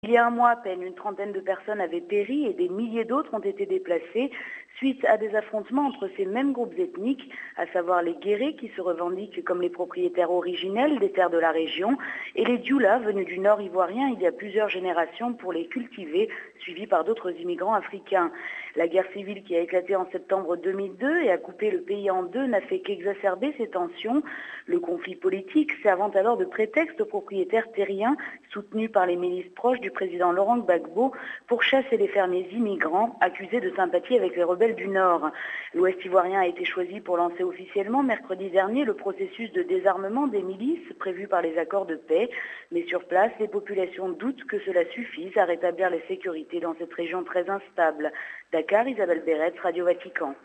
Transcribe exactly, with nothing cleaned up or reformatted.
Il y a un mois à peine, une trentaine de personnes avaient péri et des milliers d'autres ont été déplacées suite à des affrontements entre ces mêmes groupes ethniques, à savoir les Guérés qui se revendiquent comme les propriétaires originels des terres de la région et les Dioula venus du nord ivoirien il y a plusieurs générations pour les cultiver, suivis par d'autres immigrants africains. La guerre civile qui a éclaté en septembre deux mille deux et a coupé le pays en deux n'a fait qu'exacerber ces tensions. Le conflit politique servant alors de prétexte aux propriétaires terriens soutenus par les milices proches du président Laurent Gbagbo pour chasser les fermiers immigrants accusés de sympathie avec les rebelles du Nord. L'Ouest ivoirien a été choisi pour lancer officiellement mercredi dernier le processus de désarmement des milices prévu par les accords de paix. Mais sur place, les populations doutent que cela suffise à rétablir la sécurité dans cette région très instable. Dakar, Isabelle Béretz, Radio Vatican.